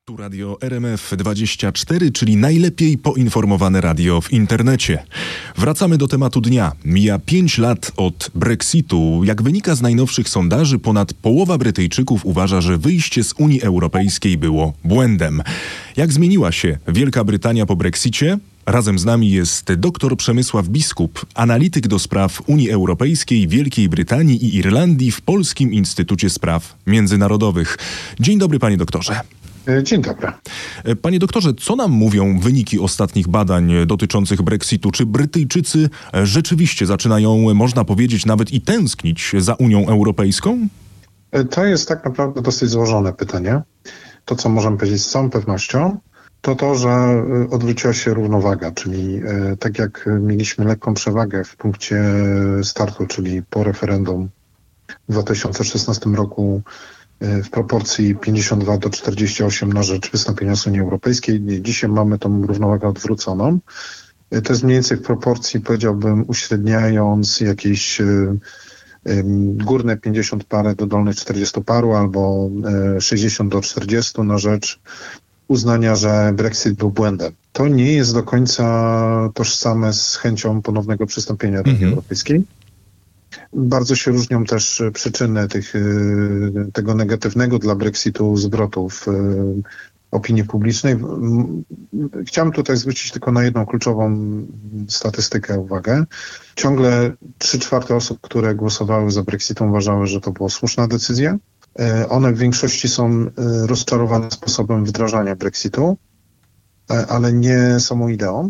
Tu radio RMF24, czyli najlepiej poinformowane radio w internecie. Wracamy do tematu dnia. Mija 5 lat od Brexitu. Jak wynika z najnowszych sondaży, ponad połowa Brytyjczyków uważa, że wyjście z Unii Europejskiej było błędem. Jak zmieniła się Wielka Brytania po Brexicie? Razem z nami jest dr Przemysław Biskup, analityk do spraw Unii Europejskiej, Wielkiej Brytanii i Irlandii w Polskim Instytucie Spraw Międzynarodowych. Dzień dobry, panie doktorze. Dzień dobry. Panie doktorze, co nam mówią wyniki ostatnich badań dotyczących Brexitu? Czy Brytyjczycy rzeczywiście zaczynają, można powiedzieć, nawet i tęsknić za Unią Europejską? To jest tak naprawdę dosyć złożone pytanie. To, co możemy powiedzieć z całą pewnością, to, że odwróciła się równowaga, czyli tak jak mieliśmy lekką przewagę w punkcie startu, czyli po referendum w 2016 roku w proporcji 52 do 48 na rzecz wystąpienia z Unii Europejskiej. Dzisiaj mamy tą równowagę odwróconą. To jest mniej więcej w proporcji, powiedziałbym, uśredniając jakieś górne 50 parę do dolnych 40 paru albo 60 do 40 na rzecz uznania, że Brexit był błędem. To nie jest do końca tożsame z chęcią ponownego przystąpienia do Unii Europejskiej. Bardzo się różnią też przyczyny tego negatywnego dla Brexitu zwrotu w opinii publicznej. Chciałem tutaj zwrócić tylko na jedną kluczową statystykę uwagę. Ciągle 3/4 osób, które głosowały za Brexitem, uważały, że to była słuszna decyzja. One w większości są rozczarowane sposobem wdrażania Brexitu, ale nie samą ideą.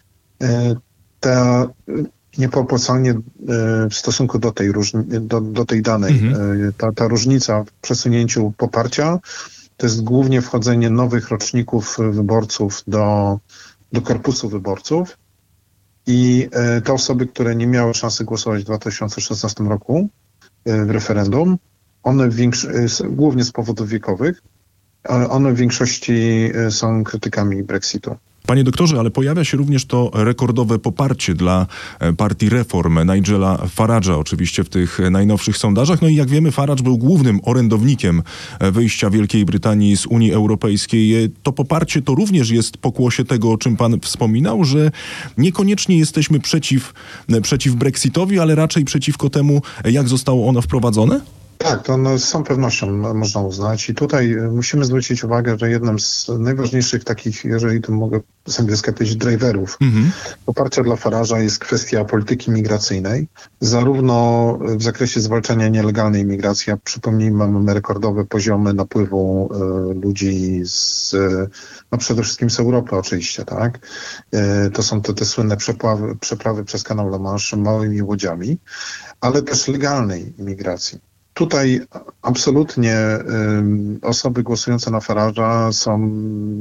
Nieproporcjonalnie w stosunku do tej danej, ta różnica w przesunięciu poparcia to jest głównie wchodzenie nowych roczników wyborców do korpusu wyborców i te osoby, które nie miały szansy głosować w 2016 roku w referendum, one głównie z powodów wiekowych, one w większości są krytykami Brexitu. Panie doktorze, ale pojawia się również to rekordowe poparcie dla partii Reform Nigela Farage'a oczywiście w tych najnowszych sondażach. No i jak wiemy, Farage był głównym orędownikiem wyjścia Wielkiej Brytanii z Unii Europejskiej. To poparcie to również jest pokłosie tego, o czym pan wspominał, że niekoniecznie jesteśmy przeciw Brexitowi, ale raczej przeciwko temu, jak zostało ono wprowadzone? Tak, to z całą pewnością można uznać i tutaj musimy zwrócić uwagę, że jednym z najważniejszych takich, jeżeli tu mogę sobie powiedzieć, driverów poparcia dla Farage'a jest kwestia polityki migracyjnej, zarówno w zakresie zwalczania nielegalnej migracji, a przypomnijmy, mamy rekordowe poziomy napływu ludzi przede wszystkim z Europy oczywiście, tak? To są te słynne przeprawy przez kanał La Manche małymi łodziami, ale też legalnej imigracji. Tutaj absolutnie osoby głosujące na Farage'a są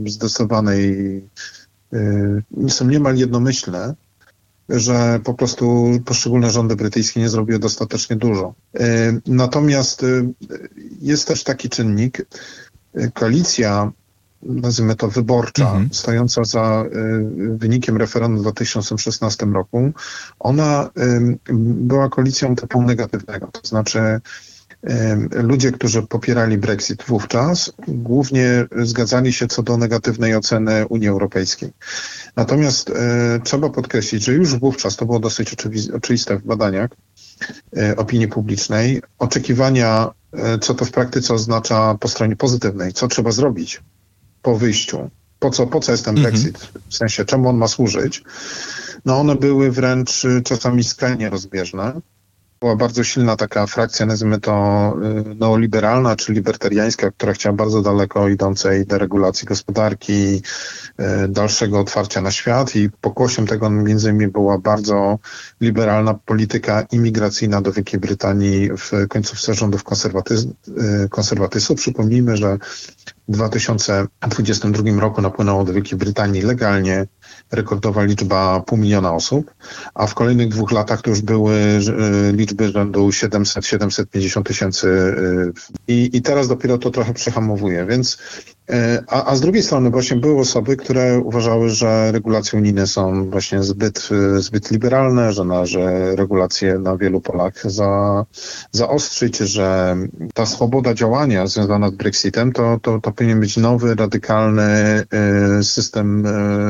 są niemal jednomyślne, że po prostu poszczególne rządy brytyjskie nie zrobiły dostatecznie dużo. Natomiast jest też taki czynnik, koalicja, nazwijmy to wyborcza, stojąca za wynikiem referendum w 2016 roku, ona była koalicją typu negatywnego, to znaczy ludzie, którzy popierali Brexit wówczas, głównie zgadzali się co do negatywnej oceny Unii Europejskiej. Natomiast trzeba podkreślić, że już wówczas, to było dosyć oczywiste w badaniach opinii publicznej, oczekiwania, co to w praktyce oznacza po stronie pozytywnej, co trzeba zrobić po wyjściu, po co jest ten Brexit, w sensie czemu on ma służyć, no one były wręcz czasami skrajnie rozbieżne. Była bardzo silna taka frakcja, nazwijmy to neoliberalna czy libertariańska, która chciała bardzo daleko idącej deregulacji gospodarki, dalszego otwarcia na świat i pokłosiem tego między innymi była bardzo liberalna polityka imigracyjna do Wielkiej Brytanii w końcówce rządów konserwatystów. Przypomnijmy, że w 2022 roku napłynęło do Wielkiej Brytanii legalnie rekordowa liczba 500 000 osób, a w kolejnych 2 latach to już były liczby rzędu 700-750 tysięcy i teraz dopiero to trochę przehamowuje, więc a z drugiej strony właśnie były osoby, które uważały, że regulacje unijne są właśnie zbyt liberalne, że należy regulacje na wielu polach zaostrzyć, że ta swoboda działania związana z Brexitem to powinien być nowy, radykalny system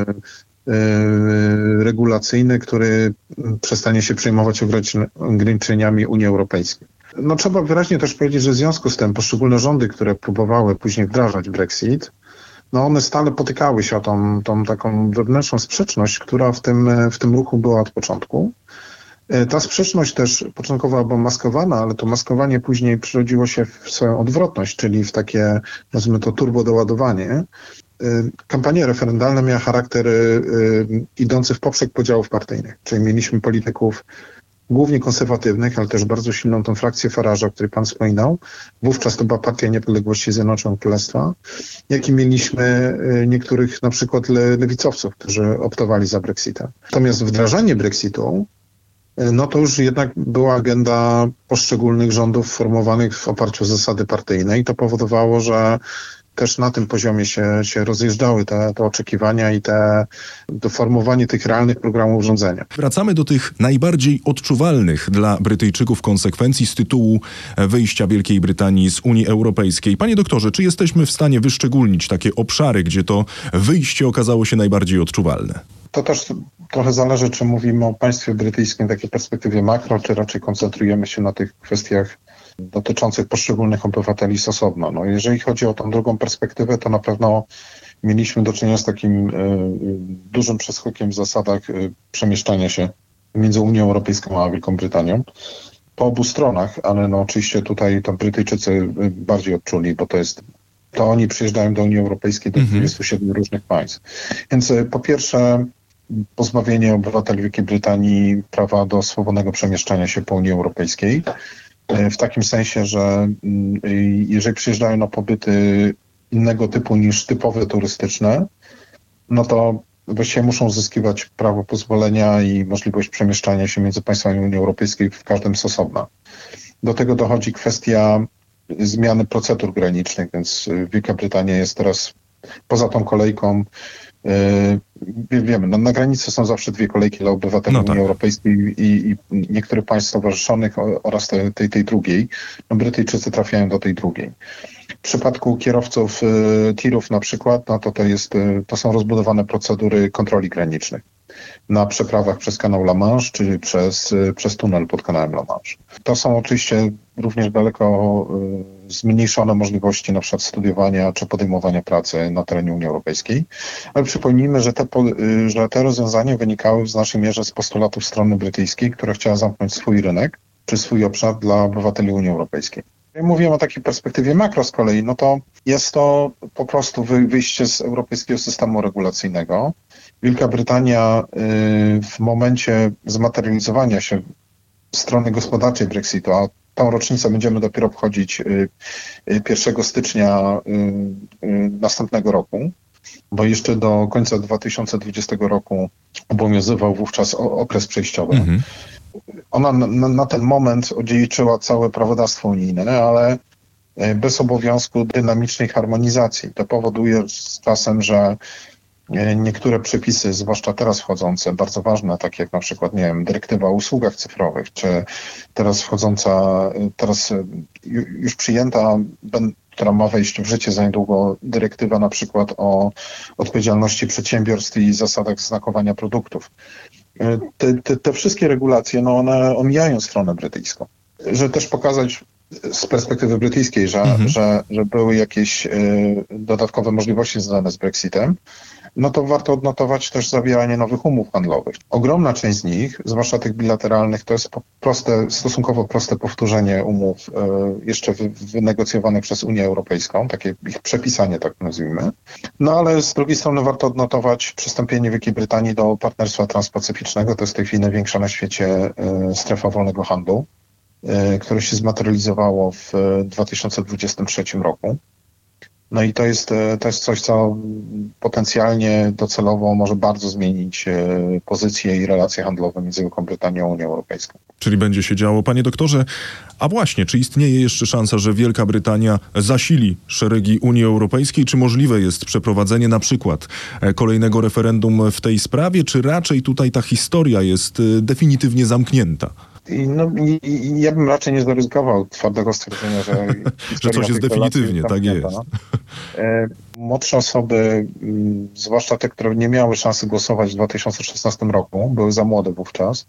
regulacyjny, który przestanie się przejmować ograniczeniami Unii Europejskiej. No trzeba wyraźnie też powiedzieć, że w związku z tym poszczególne rządy, które próbowały później wdrażać Brexit, no one stale potykały się o tą taką wewnętrzną sprzeczność, która w tym ruchu była od początku. Ta sprzeczność też początkowo była maskowana, ale to maskowanie później przerodziło się w swoją odwrotność, czyli w takie, nazwijmy to, turbodoładowanie. Kampania referendalna miała charakter idący w poprzek podziałów partyjnych, czyli mieliśmy polityków głównie konserwatywnych, ale też bardzo silną tą frakcję Farage'a, o której pan wspominał. Wówczas to była Partia Niepodległości Zjednoczonego Królestwa, jak i mieliśmy niektórych na przykład lewicowców, którzy optowali za Brexitem. Natomiast wdrażanie Brexitu, no to już jednak była agenda poszczególnych rządów formowanych w oparciu o zasady partyjne i to powodowało, że też na tym poziomie się rozjeżdżały te oczekiwania i to formowanie tych realnych programów rządzenia. Wracamy do tych najbardziej odczuwalnych dla Brytyjczyków konsekwencji z tytułu wyjścia Wielkiej Brytanii z Unii Europejskiej. Panie doktorze, czy jesteśmy w stanie wyszczególnić takie obszary, gdzie to wyjście okazało się najbardziej odczuwalne? To też trochę zależy, czy mówimy o państwie brytyjskim w takiej perspektywie makro, czy raczej koncentrujemy się na tych kwestiach dotyczących poszczególnych obywateli z osobna. No, jeżeli chodzi o tą drugą perspektywę, to na pewno mieliśmy do czynienia z takim dużym przeskokiem w zasadach przemieszczania się między Unią Europejską a Wielką Brytanią. Po obu stronach, ale no oczywiście tutaj to Brytyjczycy bardziej odczuli, bo to oni przyjeżdżają do Unii Europejskiej do 27 różnych państw. Więc po pierwsze pozbawienie obywateli Wielkiej Brytanii prawa do swobodnego przemieszczania się po Unii Europejskiej. W takim sensie, że jeżeli przyjeżdżają na pobyty innego typu niż typowe turystyczne, no to właściwie muszą uzyskiwać prawo pozwolenia i możliwość przemieszczania się między państwami Unii Europejskiej w każdym z osobna. Do tego dochodzi kwestia zmiany procedur granicznych, więc Wielka Brytania jest teraz poza tą kolejką. Wiemy, na granicy są zawsze 2 kolejki dla obywateli Unii Europejskiej i niektórych państw stowarzyszonych oraz tej drugiej. No, Brytyjczycy trafiają do tej drugiej. W przypadku kierowców tirów na przykład, no to są rozbudowane procedury kontroli granicznych na przeprawach przez kanał La Manche, czyli przez tunel pod kanałem La Manche. To są oczywiście również daleko zmniejszone możliwości na przykład studiowania czy podejmowania pracy na terenie Unii Europejskiej. Ale przypomnijmy, że te rozwiązania wynikały w znacznej mierze z postulatów strony brytyjskiej, która chciała zamknąć swój rynek czy swój obszar dla obywateli Unii Europejskiej. Jak mówiłem o takiej perspektywie makro z kolei, no to jest to po prostu wyjście z europejskiego systemu regulacyjnego. Wielka Brytania w momencie zmaterializowania się strony gospodarczej Brexitu, a tą rocznicę będziemy dopiero obchodzić 1 stycznia następnego roku, bo jeszcze do końca 2020 roku obowiązywał wówczas okres przejściowy. Ona na ten moment odziedziczyła całe prawodawstwo unijne, ale bez obowiązku dynamicznej harmonizacji. To powoduje z czasem, że niektóre przepisy, zwłaszcza teraz wchodzące, bardzo ważne, takie jak na przykład, nie wiem, dyrektywa o usługach cyfrowych, czy teraz już przyjęta, która ma wejść w życie za niedługo, dyrektywa na przykład o odpowiedzialności przedsiębiorstw i zasadach znakowania produktów. Te wszystkie regulacje, no one omijają stronę brytyjską. Żeby też pokazać z perspektywy brytyjskiej, że były jakieś dodatkowe możliwości związane z Brexitem, no to warto odnotować też zawieranie nowych umów handlowych. Ogromna część z nich, zwłaszcza tych bilateralnych, to jest stosunkowo proste powtórzenie umów jeszcze wynegocjowanych przez Unię Europejską, takie ich przepisanie, tak nazwijmy. No ale z drugiej strony warto odnotować przystąpienie Wielkiej Brytanii do Partnerstwa Transpacyficznego. To jest w tej chwili największa na świecie strefa wolnego handlu, które się zmaterializowało w 2023 roku. No i to jest coś, co potencjalnie docelowo może bardzo zmienić pozycję i relacje handlowe między Wielką Brytanią a Unią Europejską. Czyli będzie się działo. Panie doktorze, a właśnie, czy istnieje jeszcze szansa, że Wielka Brytania zasili szeregi Unii Europejskiej? Czy możliwe jest przeprowadzenie na przykład kolejnego referendum w tej sprawie? Czy raczej tutaj ta historia jest definitywnie zamknięta? Ja bym raczej nie zaryzykował twardego stwierdzenia, że że coś jest definitywnie, tak jest. Młodsze osoby, zwłaszcza te, które nie miały szansy głosować w 2016 roku, były za młode wówczas.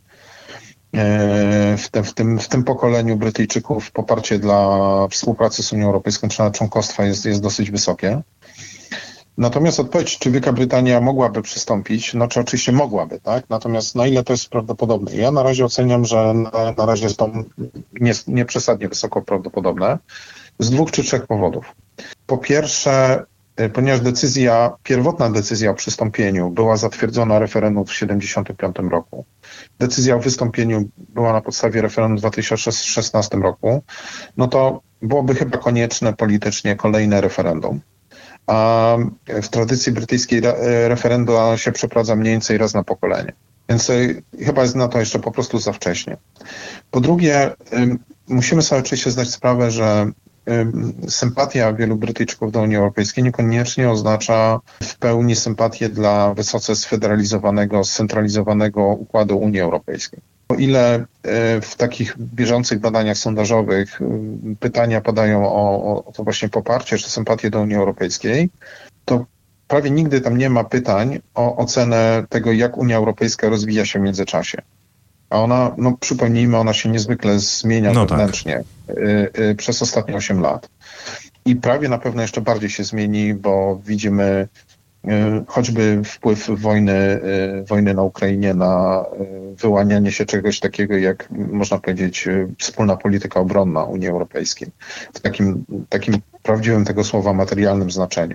W tym pokoleniu Brytyjczyków poparcie dla współpracy z Unią Europejską czy nawet członkostwa jest dosyć wysokie. Natomiast odpowiedź, czy Wielka Brytania mogłaby przystąpić, czy oczywiście mogłaby, tak? Natomiast na ile to jest prawdopodobne? Ja na razie oceniam, że na razie jest to nieprzesadnie wysoko prawdopodobne z 2 czy 3 powodów. Po pierwsze, ponieważ pierwotna decyzja o przystąpieniu była zatwierdzona referendum w 1975 roku. Decyzja o wystąpieniu była na podstawie referendum w 2016 roku, no to byłoby chyba konieczne politycznie kolejne referendum. A w tradycji brytyjskiej referendum się przeprowadza mniej więcej raz na pokolenie. Więc chyba jest na to jeszcze po prostu za wcześnie. Po drugie, musimy sobie oczywiście zdać sprawę, że sympatia wielu Brytyjczyków do Unii Europejskiej niekoniecznie oznacza w pełni sympatię dla wysoce sfederalizowanego, scentralizowanego układu Unii Europejskiej. O ile w takich bieżących badaniach sondażowych pytania padają o to właśnie poparcie czy sympatię do Unii Europejskiej, to prawie nigdy tam nie ma pytań o ocenę tego, jak Unia Europejska rozwija się w międzyczasie. A ona, przypomnijmy, ona się niezwykle zmienia wewnętrznie przez ostatnie 8 lat. I prawie na pewno jeszcze bardziej się zmieni, bo widzimy choćby wpływ wojny na Ukrainie na wyłanianie się czegoś takiego jak, można powiedzieć, wspólna polityka obronna Unii Europejskiej. W takim prawdziwym tego słowa materialnym znaczeniu.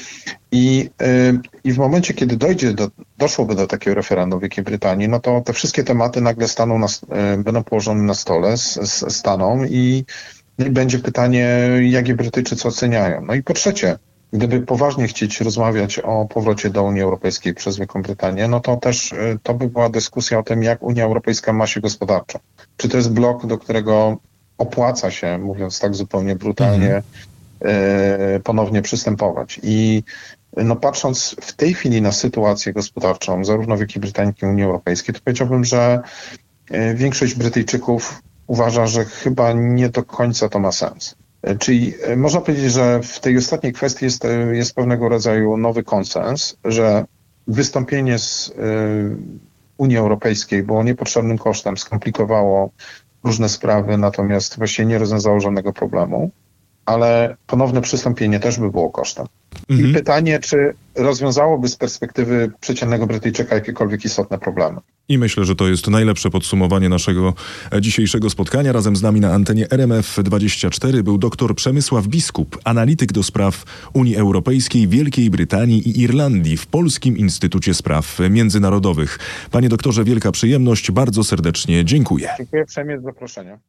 I w momencie, kiedy doszłoby do takiego referendum w Wielkiej Brytanii, no to te wszystkie tematy nagle będą położone na stole, staną i będzie pytanie, jak je Brytyjczycy oceniają. No i po trzecie, gdyby poważnie chcieć rozmawiać o powrocie do Unii Europejskiej przez Wielką Brytanię, no to też to by była dyskusja o tym, jak Unia Europejska ma się gospodarczo. Czy to jest blok, do którego opłaca się, mówiąc tak zupełnie brutalnie, ponownie przystępować. I patrząc w tej chwili na sytuację gospodarczą zarówno Wielkiej Brytanii, jak i Unii Europejskiej, to powiedziałbym, że większość Brytyjczyków uważa, że chyba nie do końca to ma sens. Czyli można powiedzieć, że w tej ostatniej kwestii jest pewnego rodzaju nowy konsens, że wystąpienie z Unii Europejskiej było niepotrzebnym kosztem, skomplikowało różne sprawy, natomiast właściwie nie rozwiązało żadnego problemu, ale ponowne przystąpienie też by było kosztem. I pytanie, czy rozwiązałoby z perspektywy przeciętnego Brytyjczyka jakiekolwiek istotne problemy. I myślę, że to jest najlepsze podsumowanie naszego dzisiejszego spotkania. Razem z nami na antenie RMF24 był dr Przemysław Biskup, analityk do spraw Unii Europejskiej, Wielkiej Brytanii i Irlandii w Polskim Instytucie Spraw Międzynarodowych. Panie doktorze, wielka przyjemność, bardzo serdecznie dziękuję. Dziękuję uprzejmie za zaproszenie.